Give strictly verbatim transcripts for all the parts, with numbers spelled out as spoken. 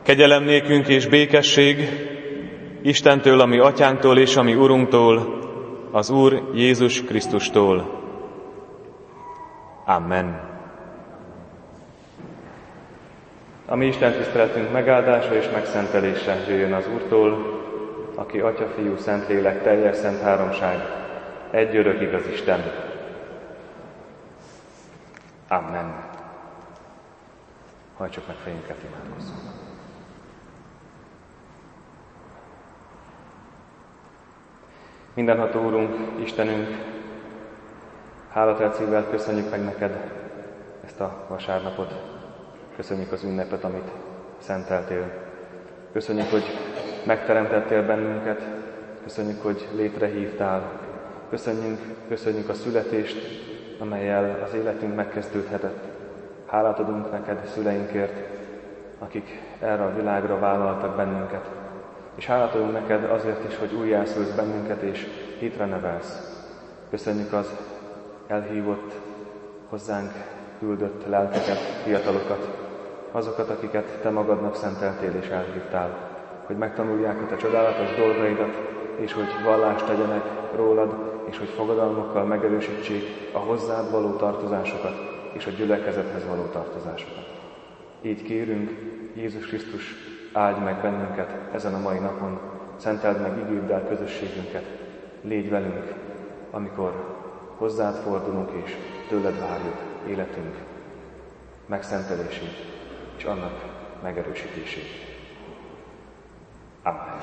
Kegyelem nékünk és békesség Istentől, ami Atyánktól és ami Urunktól, az Úr Jézus Krisztustól. Amen. A mi Isten tiszteletünk megáldása és megszentelése jöjjön az Úrtól, aki Atya, Fiú, Szentlélek, teljes szent háromság, egy örök igaz Isten. Amen. Hajtsuk meg fejünket, imádkozzunk. Mindenható Úrunk, Istenünk, hálatelt szívvel köszönjük meg neked ezt a vasárnapot. Köszönjük az ünnepet, amit szenteltél. Köszönjük, hogy megteremtettél bennünket. Köszönjük, hogy létrehívtál. Köszönjük, köszönjük a születést, amellyel az életünk megkezdődhetett. Hálát adunk neked szüleinkért, akik erre a világra vállaltak bennünket. És hálát adunk neked azért is, hogy újjászülsz bennünket és hitre nevelsz. Köszönjük az elhívott, hozzánk küldött lelkeket, fiatalokat, azokat, akiket te magadnak szenteltél és elhívtál, hogy megtanulják a te csodálatos dolgaidat, és hogy vallást tegyenek rólad, és hogy fogadalmakkal megerősítsék a hozzád való tartozásokat, és a gyülekezethez való tartozásokat. Így kérünk, Jézus Krisztus, áldj meg bennünket ezen a mai napon, szenteld meg igéddel közösségünket, légy velünk, amikor hozzád fordulunk és tőled várjuk életünk megszentelését és annak megerősítését. Amen.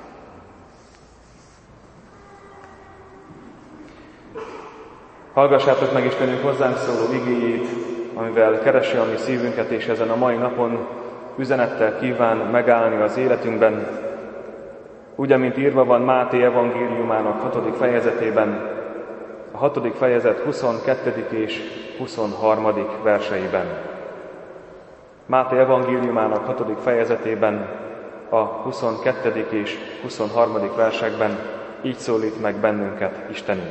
Hallgassátok meg Istenünk hozzánk szóló igéjét, amivel keresi a mi szívünket, és ezen a mai napon üzenettel kíván megállni az életünkben, úgy, amint írva van Máté evangéliumának hatodik fejezetében, a hatodik fejezet huszonkettedik és huszonharmadik verseiben. Máté evangéliumának hatodik fejezetében, a huszonkettedik és huszonharmadik versekben így szólít meg bennünket Istenünk.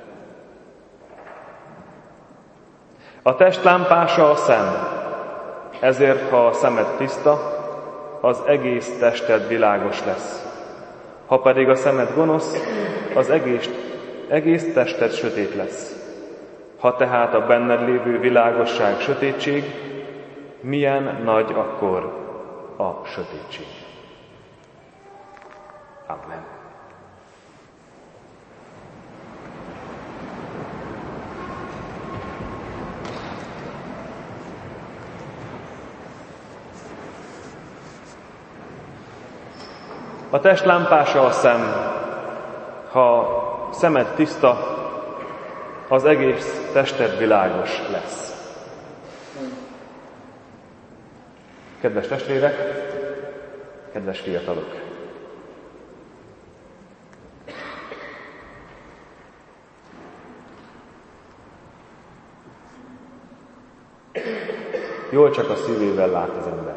A test lámpása a szem, ezért, ha a szemed tiszta, az egész tested világos lesz. Ha pedig a szemed gonosz, az egész, egész tested sötét lesz. Ha tehát a benned lévő világosság sötétség, milyen nagy akkor a sötétség. Amen. A test lámpása a szem. Ha szemed tiszta, az egész tested világos lesz. Kedves testvérek, kedves fiatalok! Jól csak a szívével lát az ember.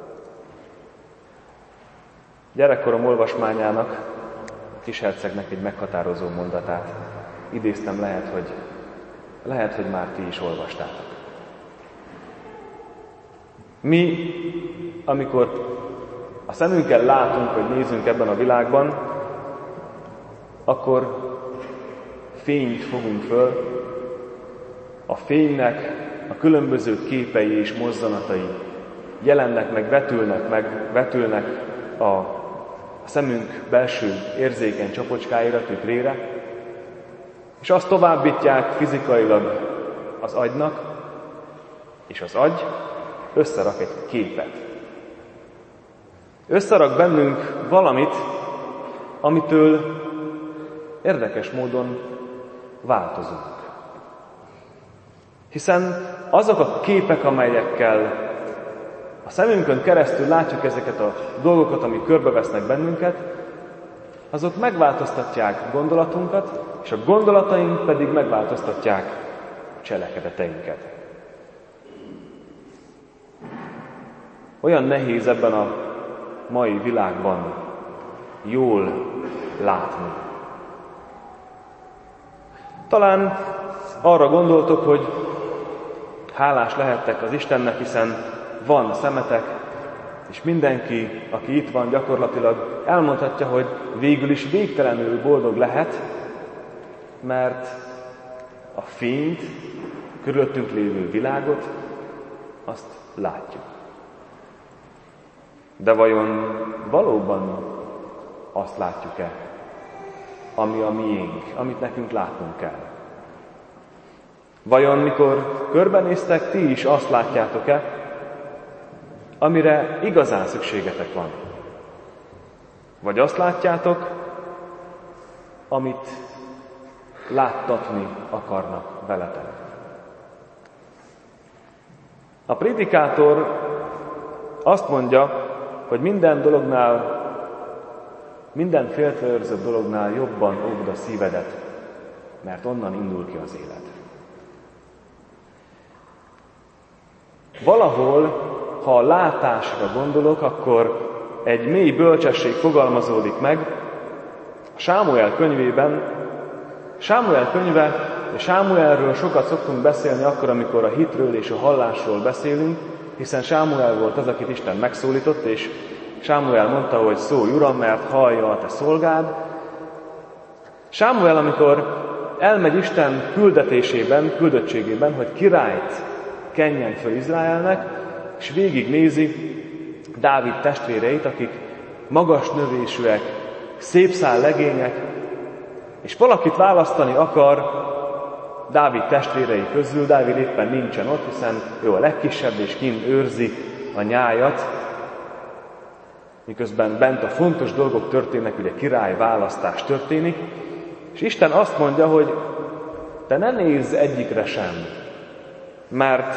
Gyerekkorom olvasmányának, a kishercegnek egy meghatározó mondatát idéztem, lehet, hogy, lehet, hogy már ti is olvastátok. Mi, amikor a szemünkkel látunk, hogy nézünk ebben a világban, akkor fényt fogunk föl, a fénynek a különböző képei és mozzanatai jelennek meg, vetülnek meg, vetülnek a a szemünk belső érzékeny csapocskáira, tükrére, és azt továbbítják fizikailag az agynak, és az agy összerak egy képet. Összerak bennünk valamit, amitől érdekes módon változunk. Hiszen azok a képek, amelyekkel a szemünkön keresztül látjuk ezeket a dolgokat, amik körbevesznek bennünket, azok megváltoztatják gondolatunkat, és a gondolataink pedig megváltoztatják a cselekedeteinket. Olyan nehéz ebben a mai világban jól látni. Talán arra gondoltok, hogy hálás lehettek az Istennek, hiszen van szemetek, És mindenki, aki itt van, gyakorlatilag elmondhatja, hogy végül is végtelenül boldog lehet, mert a fényt, körülöttünk lévő világot, azt látjuk. De vajon valóban azt látjuk-e, ami a miénk, amit nekünk látnunk kell? Vajon mikor körbenéztek, ti is azt látjátok-e, amire igazán szükségetek van? Vagy azt látjátok, amit láttatni akarnak veletek? A prédikátor azt mondja, hogy minden dolognál, minden féltőőrzött dolognál jobban óvd a szívedet, mert onnan indul ki az élet. Valahol, ha a látásra gondolok, akkor egy mély bölcsesség fogalmazódik meg a Sámuel könyvében. Sámuel könyve, és Sámuelről sokat szoktunk beszélni akkor, amikor a hitről és a hallásról beszélünk, hiszen Sámuel volt az, akit Isten megszólított, és Sámuel mondta, hogy szólj, Uram, mert hallja a te szolgád. Sámuel, amikor elmegy Isten küldetésében, küldöttségében, hogy királyt kenjen föl Izraelnek, és végignézi Dávid testvéreit, akik magas növésűek, szép szál legények, és valakit választani akar Dávid testvérei közül. Dávid éppen nincsen ott, hiszen ő a legkisebb, és kint őrzi a nyájat, miközben bent a fontos dolgok történnek, ugye királyválasztás történik, és Isten azt mondja, hogy te ne nézz egyikre sem, mert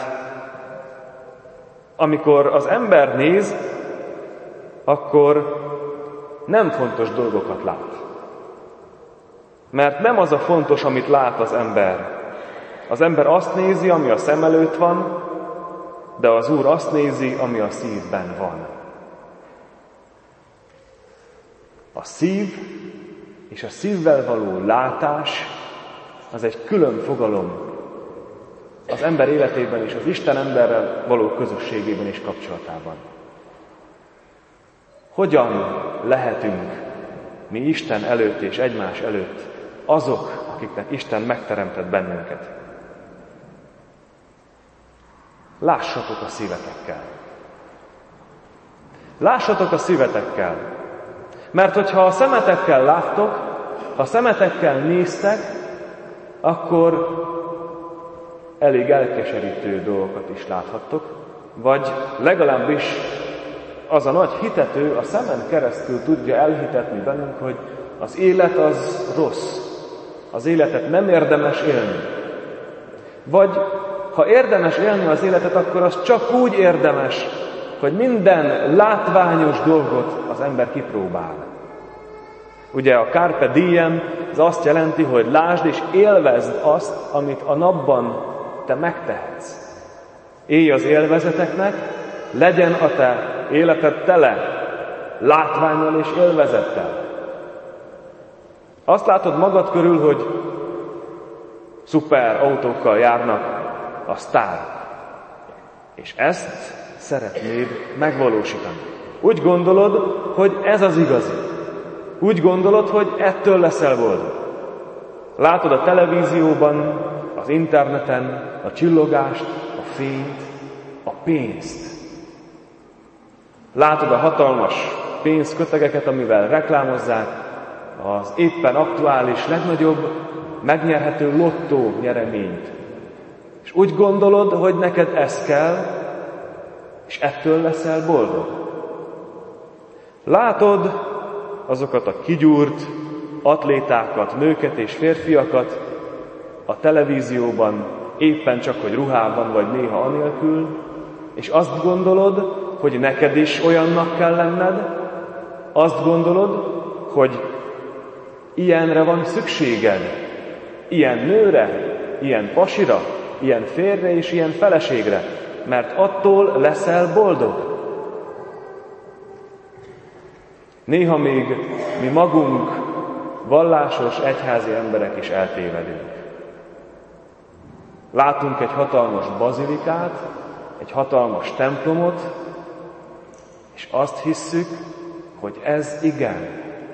amikor az ember néz, akkor nem fontos dolgokat lát. Mert nem az a fontos, amit lát az ember. Az ember azt nézi, ami a szem előtt van, de az Úr azt nézi, ami a szívben van. A szív és a szívvel való látás az egy külön fogalom az ember életében és az Isten emberrel való közösségében és kapcsolatában. Hogyan lehetünk mi Isten előtt és egymás előtt azok, akiknek Isten megteremtett bennünket? Lássatok a szívetekkel. Lássatok a szívetekkel. Mert hogyha a szemetekkel láttok, ha a szemetekkel néztek, akkor elég elkeserítő dolgokat is láthattok, vagy legalábbis az a nagy hitető a szemen keresztül tudja elhitetni bennünk, hogy az élet az rossz, az életet nem érdemes élni. Vagy ha érdemes élni az életet, akkor az csak úgy érdemes, hogy minden látványos dolgot az ember kipróbál. Ugye a carpe diem, az azt jelenti, hogy lásd és élvezd azt, amit a napban te megtehetsz. Élj az élvezeteknek, legyen a te életed tele látvánnyal és élvezettel. Azt látod magad körül, hogy szuper autókkal járnak a sztárok. És ezt szeretnéd megvalósítani. Úgy gondolod, hogy ez az igazi. Úgy gondolod, hogy ettől leszel boldog. Látod a televízióban, az interneten a csillogást, a fényt, a pénzt. Látod a hatalmas pénzkötegeket, amivel reklámozzák az éppen aktuális, legnagyobb, megnyerhető lottó nyereményt. És úgy gondolod, hogy neked ez kell, és ettől leszel boldog. Látod azokat a kigyúrt atlétákat, nőket és férfiakat a televízióban, éppen csak, hogy ruhában vagy néha anélkül, és azt gondolod, hogy neked is olyannak kell lenned, azt gondolod, hogy ilyenre van szükséged, ilyen nőre, ilyen pasira, ilyen férjre és ilyen feleségre, mert attól leszel boldog. Néha még mi magunk, vallásos, egyházi emberek is eltévedünk. Látunk egy hatalmas bazilikát, egy hatalmas templomot, És azt hisszük, hogy ez igen.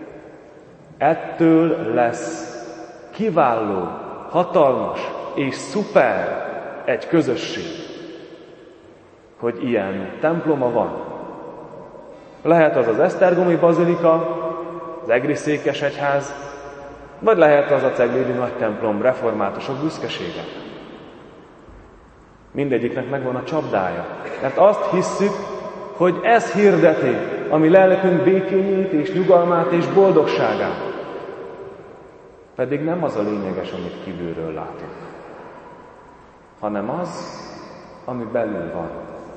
Ettől lesz kiváló, hatalmas és szuper egy közösség, hogy ilyen temploma van. Lehet az az esztergomi bazilika, az egri székesegyház, vagy lehet az a ceglédi nagy templom reformátusok büszkesége. Mindegyiknek megvan a csapdája. Mert azt hisszük, hogy ez hirdeti a mi lelkünk békéjét és nyugalmát és boldogságát. Pedig nem az a lényeges, amit kívülről látunk, hanem az, ami belül van.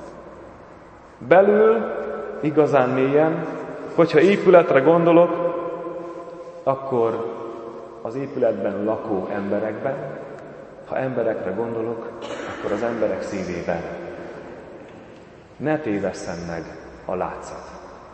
Belül, igazán mélyen, hogyha épületre gondolok, akkor az épületben lakó emberekben, ha emberekre gondolok, akkor az emberek szívében. Ne tévesszem meg a látszat.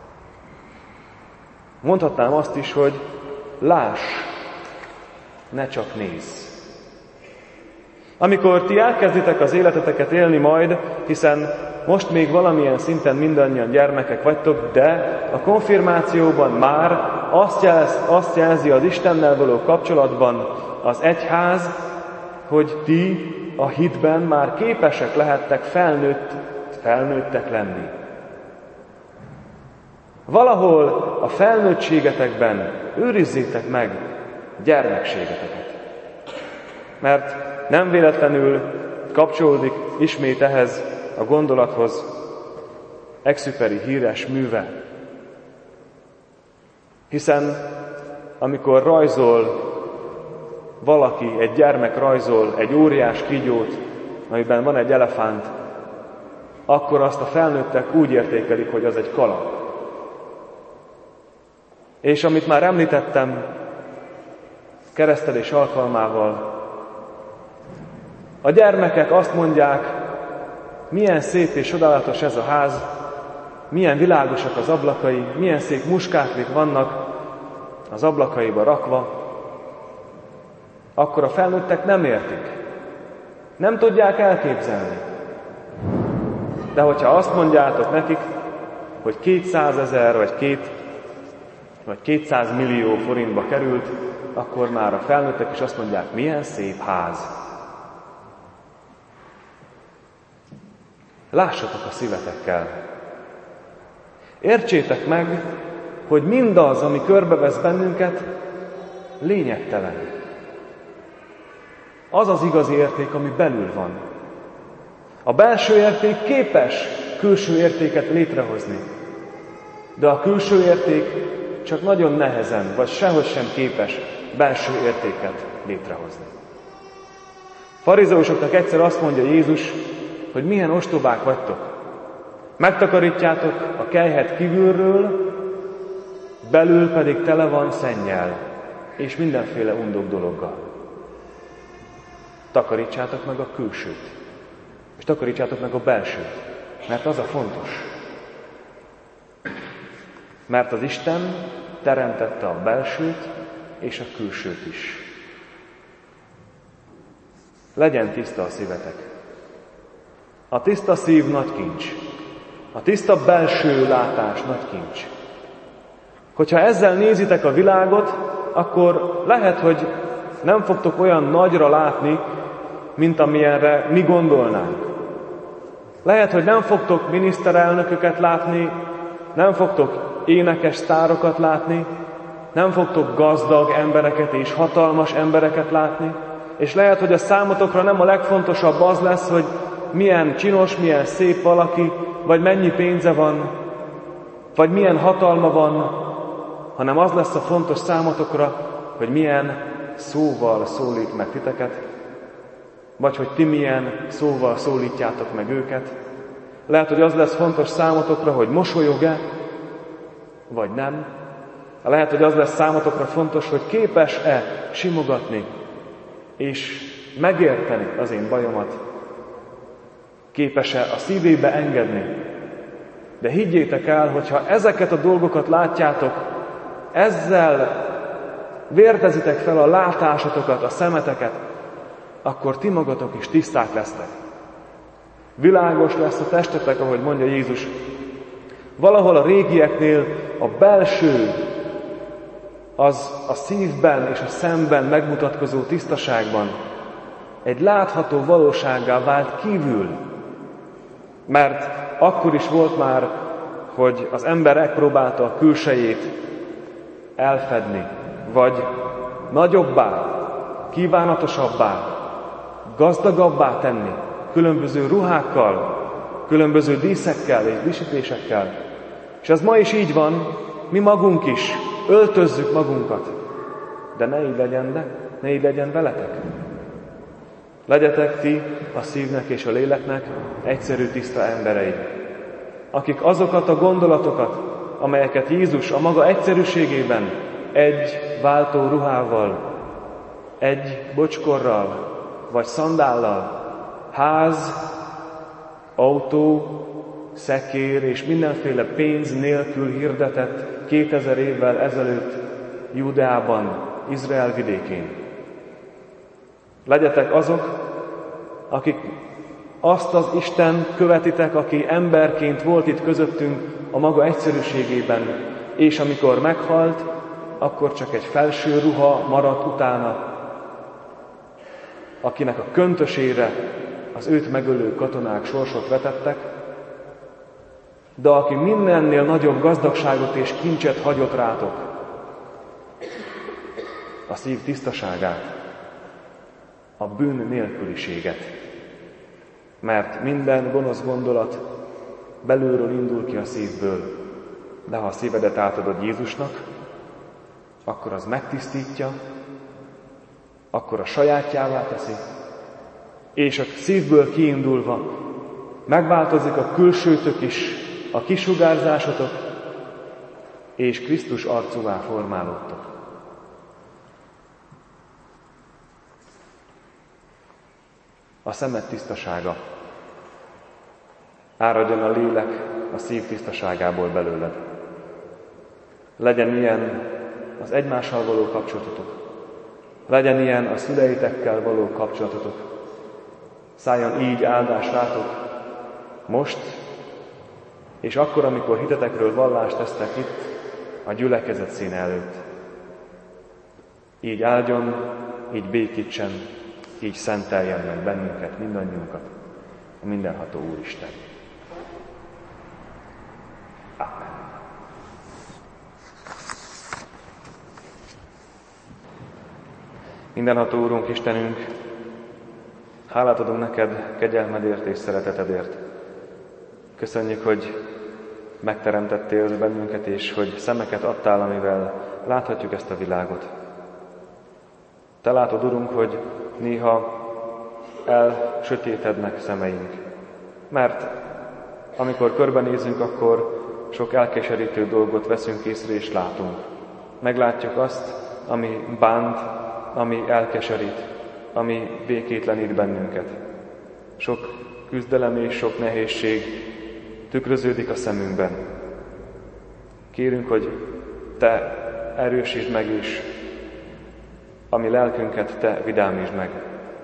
Mondhatnám azt is, hogy láss, ne csak nézz. Amikor ti elkezditek az életeteket élni majd, hiszen most még valamilyen szinten mindannyian gyermekek vagytok, de a konfirmációban már azt, jelz, azt jelzi az Istennel való kapcsolatban az egyház, hogy ti a hitben már képesek lehettek felnőtt, felnőttek lenni. Valahol a felnőttségetekben őrizzétek meg gyermekségeteket. Mert nem véletlenül kapcsolódik ismét ehhez a gondolathoz Exupéry híres műve. Hiszen amikor rajzol valaki, egy gyermek rajzol egy óriás kígyót, amiben van egy elefánt, akkor azt a felnőttek úgy értékelik, hogy az egy kalap. És amit már említettem, keresztelés alkalmával, a gyermekek azt mondják, milyen szép és csodálatos ez a ház, milyen világosak az ablakai, milyen szép muskátlik vannak az ablakaiba rakva, akkor a felnőttek nem értik. Nem tudják elképzelni. De hogyha azt mondjátok nekik, hogy kétszázezer vagy két vagy kétszáz millió forintba került, akkor már a felnőttek is azt mondják, milyen szép ház. Lássatok a szívetekkel. Értsétek meg, hogy mindaz, ami körbevesz bennünket, lényegtelen. Az az igazi érték, ami belül van. A belső érték képes külső értéket létrehozni, de a külső érték csak nagyon nehezen, vagy sehogy sem képes belső értéket létrehozni. Farizeusoknak egyszer azt mondja Jézus, hogy milyen ostobák vagytok. Megtakarítjátok a kelyhet kívülről, belül pedig tele van szennyel, és mindenféle undok dologgal. Takarítsátok meg a külsőt, és takarítsátok meg a belsőt, mert az a fontos. Mert az Isten teremtette a belsőt és a külsőt is. Legyen tiszta a szívetek. A tiszta szív nagy kincs. A tiszta belső látás nagy kincs. Hogyha ezzel nézitek a világot, akkor lehet, hogy nem fogtok olyan nagyra látni, mint amilyenre mi gondolnánk. Lehet, hogy nem fogtok miniszterelnököket látni, nem fogtok énekes sztárokat látni, nem fogtok gazdag embereket és hatalmas embereket látni, és lehet, hogy a számotokra nem a legfontosabb az lesz, hogy milyen csinos, milyen szép valaki, vagy mennyi pénze van, vagy milyen hatalma van, hanem az lesz a fontos számotokra, hogy milyen szóval szólít meg titeket, vagy hogy ti milyen szóval szólítjátok meg őket. Lehet, hogy az lesz fontos számotokra, hogy mosolyog-e, vagy nem. Lehet, hogy az lesz számotokra fontos, hogy képes-e simogatni, és megérteni az én bajomat. Képes-e a szívébe engedni. De higgyétek el, hogyha ezeket a dolgokat látjátok, ezzel vértezitek fel a látásotokat, a szemeteket, akkor ti magatok is tiszták lesztek. Világos lesz a testetek, ahogy mondja Jézus. Valahol a régieknél a belső, az a szívben és a szemben megmutatkozó tisztaságban egy látható valósággá vált kívül. Mert akkor is volt már, hogy az ember megpróbálta a külsejét elfedni, vagy nagyobbá, kívánatosabbá, gazdagabbá tenni, különböző ruhákkal, különböző díszekkel és díszítésekkel. És ez ma is így van, mi magunk is öltözzük magunkat. De ne így legyen, de ne így legyen veletek. Legyetek ti a szívnek és a léleknek egyszerű, tiszta emberei, akik azokat a gondolatokat, amelyeket Jézus a maga egyszerűségében egy váltó ruhával, egy bocskorral, vagy szandállal, ház, autó, szekér és mindenféle pénz nélkül hirdetett kétezer évvel ezelőtt Júdeában, Izrael vidékén. Legyetek azok, akik azt az Isten követitek, aki emberként volt itt közöttünk a maga egyszerűségében, és amikor meghalt, akkor csak egy felső ruha maradt utána, akinek a köntösére az őt megölő katonák sorsot vetettek, de aki mindennél nagyobb gazdagságot és kincset hagyott rátok, a szív tisztaságát, a bűn nélküliséget. Mert minden gonosz gondolat belülről indul ki a szívből, de ha a szívedet átadod Jézusnak, akkor az megtisztítja, akkor a sajátjává teszi, és a szívből kiindulva megváltozik a külsőtök is, a kisugárzásotok, és Krisztus arcúvá formálódtok. A szemed tisztasága. Áradjon a lélek a szív tisztaságából belőled. Legyen ilyen az egymással való kapcsolatotok. Legyen ilyen a szüleitekkel való kapcsolatotok. Szálljon így áldás rátok most, és akkor, amikor hitetekről vallást tesztek itt, a gyülekezet színe előtt. Így áldjon, így békítsen, így szenteljen meg bennünket, mindannyiunkat, a mindenható Úristen. Amen. Mindenható Úrunk, Istenünk, hálát adunk neked kegyelmedért és szeretetedért. Köszönjük, hogy megteremtettél bennünket, és hogy szemeket adtál, amivel láthatjuk ezt a világot. Te látod, Urunk, hogy néha elsötétednek szemeink, mert amikor körbenézünk, akkor sok elkeserítő dolgot veszünk észre és látunk. Meglátjuk azt, ami bánt, ami elkeserít, ami békétlenít bennünket. Sok küzdelem és sok nehézség tükröződik a szemünkben. Kérünk, hogy Te erősítsd meg, és a mi lelkünket Te vidámítsd meg.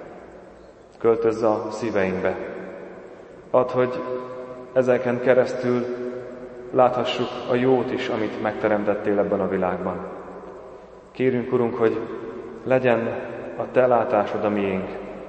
Költözz a szíveinkbe. Add, hogy ezeken keresztül láthassuk a jót is, amit megteremtettél ebben a világban. Kérünk, Urunk, hogy legyen a Te látásod a miénk,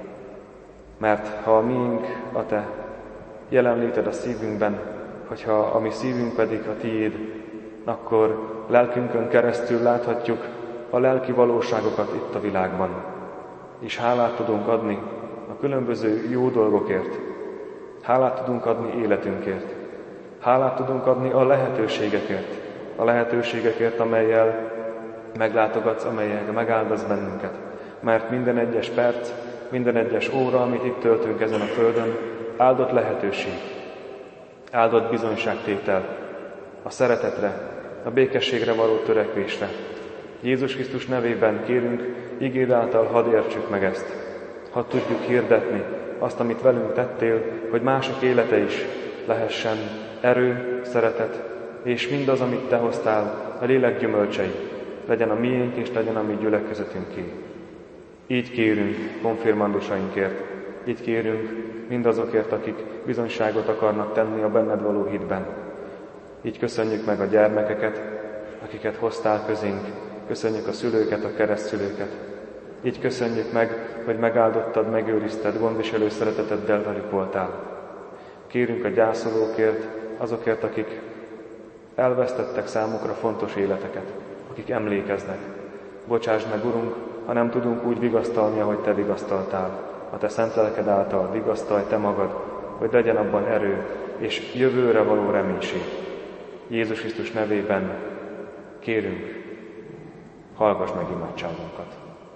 mert ha a miénk a Te jelenléted a szívünkben, hogyha a mi szívünk pedig a Tiéd, akkor lelkünkön keresztül láthatjuk a lelki valóságokat itt a világban, és hálát tudunk adni a különböző jó dolgokért, hálát tudunk adni életünkért, hálát tudunk adni a lehetőségekért, a lehetőségekért, amellyel meglátogatsz, amellyel megáldasz bennünket. Mert minden egyes perc, minden egyes óra, amit itt töltünk ezen a földön, áldott lehetőség, áldott bizonyságtétel a szeretetre, a békességre való törekvésre. Jézus Krisztus nevében kérünk, igéd által hadd értsük meg ezt. Hadd tudjuk hirdetni azt, amit velünk tettél, hogy mások élete is lehessen erő, szeretet, és mindaz, amit Te hoztál, a lélek gyümölcsei, legyen a miénk és legyen a mi gyülekezetünké. Így kérünk konfirmandusainkért, így kérünk mindazokért, akik bizonyságot akarnak tenni a benned való hitben. Így köszönjük meg a gyermekeket, akiket hoztál közénk, köszönjük a szülőket, a keresztszülőket. Így köszönjük meg, hogy megáldottad, megőrizted, gondviselő szereteteddel velük voltál. Kérünk a gyászolókért, azokért, akik elvesztettek számukra fontos életeket, akik emlékeznek. Bocsáss meg, Urunk, ha nem tudunk úgy vigasztalni, ahogy Te vigasztaltál. A Te szent lelked által vigasztalj Te magad, hogy legyen abban erő és jövőre való reménység. Jézus Krisztus nevében kérünk, hallgass meg imádságunkat.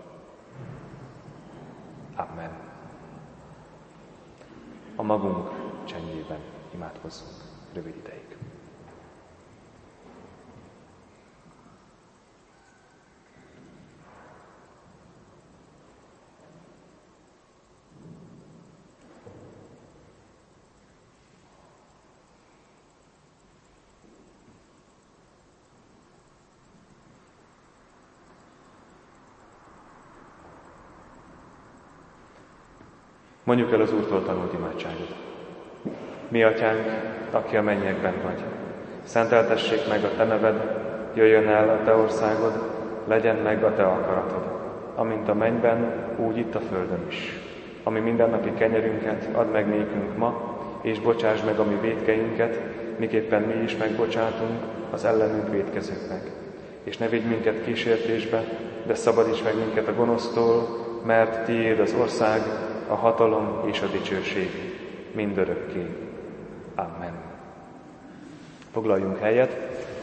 Amen. A magunk csendjében imádkozzunk rövid ideig. Mondjuk el az Úrtól tanult imádságot. Mi atyánk, aki a mennyekben vagy, szenteltessék meg a Te neved, jöjjön el a Te országod, legyen meg a Te akaratod, amint a mennyben, úgy itt a földön is. Ami mindennapi kenyerünket add meg nékünk ma, és bocsáss meg a mi vétkeinket, miképpen mi is megbocsátunk az ellenünk vétkezőknek. És ne vigy minket kísértésbe, de szabadíts meg minket a gonosztól, mert Tiéd az ország, a hatalom és a dicsőség mindörökké. Amen. Foglaljunk helyet.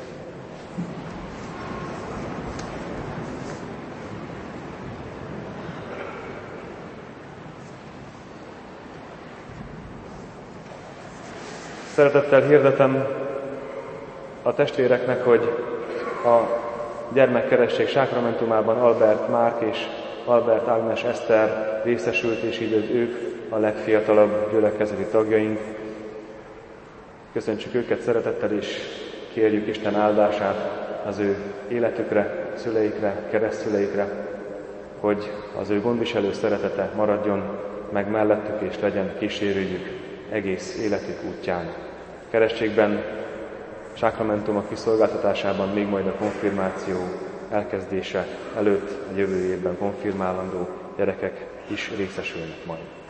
Szeretettel hirdetem a testvéreknek, hogy a gyermekkeresztség sákramentumában Albert Márk és Albert Ágnes Eszter részesült, és így az ők a legfiatalabb gyülekezeti tagjaink. Köszöntsük őket szeretettel, és kérjük Isten áldását az ő életükre, szüleikre, keresztszüleikre, hogy az ő gondviselő szeretete maradjon meg mellettük, és legyen kísérőjük egész életük útján. Keresztségben, sákramentumok kiszolgáltatásában még majd a konfirmáció elkezdése előtt a jövő évben konfirmálandó gyerekek is részesülnek majd.